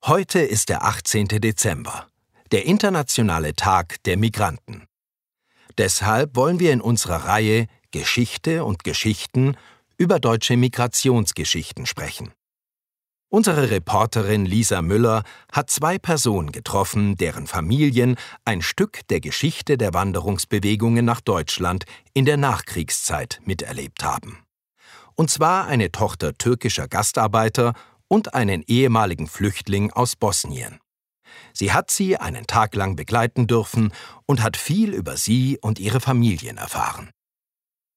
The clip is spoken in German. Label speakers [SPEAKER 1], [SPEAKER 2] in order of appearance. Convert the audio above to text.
[SPEAKER 1] Heute ist der 18. Dezember, der internationale Tag der Migranten. Deshalb wollen wir in unserer Reihe Geschichte und Geschichten über deutsche Migrationsgeschichten sprechen. Unsere Reporterin Lisa Müller hat 2 Personen getroffen, deren Familien ein Stück der Geschichte der Wanderungsbewegungen nach Deutschland in der Nachkriegszeit miterlebt haben. Und zwar eine Tochter türkischer Gastarbeiter und einen ehemaligen Flüchtling aus Bosnien. Sie hat sie einen Tag lang begleiten dürfen und hat viel über sie und ihre Familien erfahren.